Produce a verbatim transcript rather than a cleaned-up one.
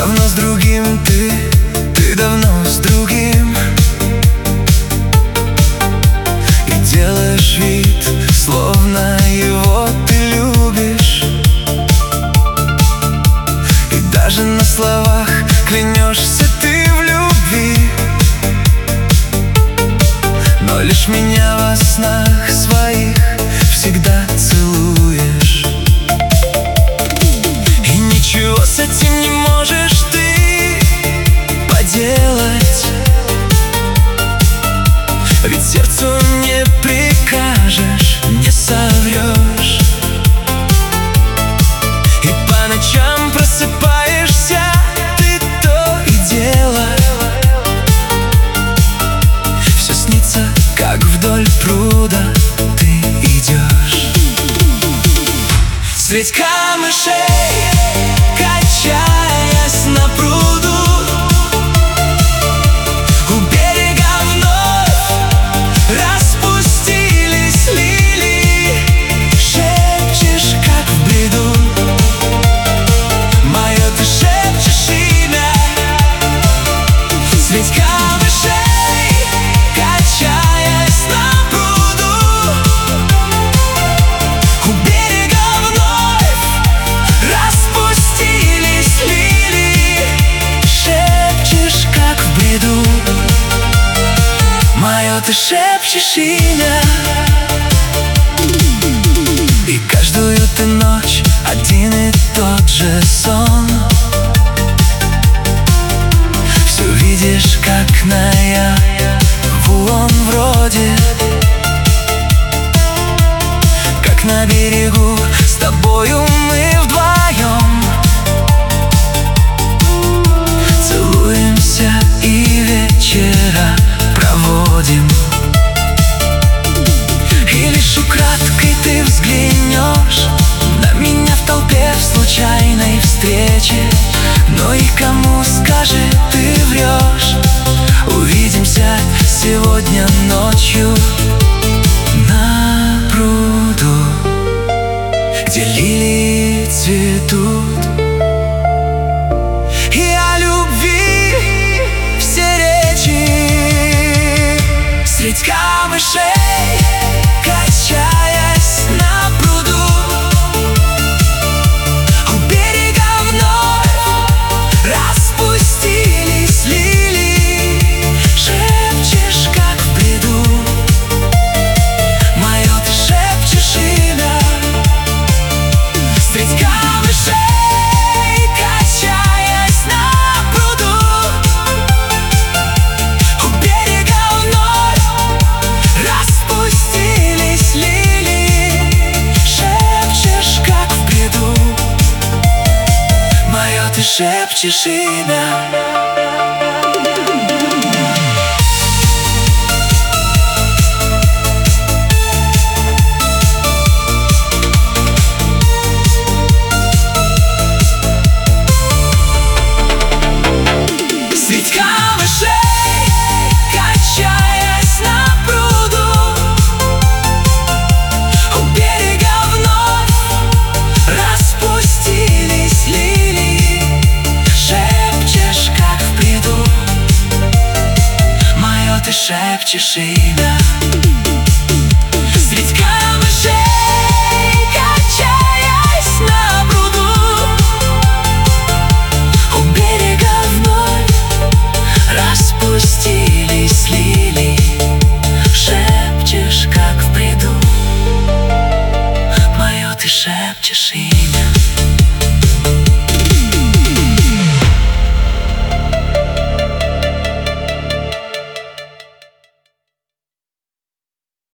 давно с другим, ты, ты давно с другим. И делаешь вид, словно его ты любишь. И даже на словах клянешься ты в любви, но лишь меня во снах своих всегда целуешь. И ничего с этим не можешь ты поделать, ведь сердцу не прикажешь, не соврешь. И по ночам просыпаешься ты то и дело, все снится, как вдоль пруда ты идешь. Средь камышей, качаясь на пруду, у берега вновь распустились лилии. Шепчешь, как в бреду, мое ты шепчешь имя. Средь камышей, качаясь на пруду, у берега вновь распустились лилии. Шепчешь, как в бреду, мое ты шепчешь имя. И каждую ты ночь один и тот же сон. Все видишь, как наяву он вроде, как на берегу с тобою мы вдвоем целуемся и вечера проводим. И лишь украдкой ты взглянешь на меня в толпе в случайной встрече. Но и кому, скажи, ты врешь? Увидимся сегодня ночью на пруду, где лилии цветут. И о любви все речи средь камышей, качаясь на пруду, у берега вновь распустились лилии. Шепчешь, как в бреду, мое ты шепчешь имя. Средь камышей, качаясь на пруду, у берега вновь распустились лилии. Шепчешь, как в бреду, мое ты шепчешь имя. Средь камышей, качаясь на пруду, у берега вновь распустились лилии. Шепчешь, как в бреду, мое ты шепчешь имя. Средь камышей, качаясь на пруду, у берега вновь распустились лилии. Шепчешь, как в бреду, мое ты шепчешь имя.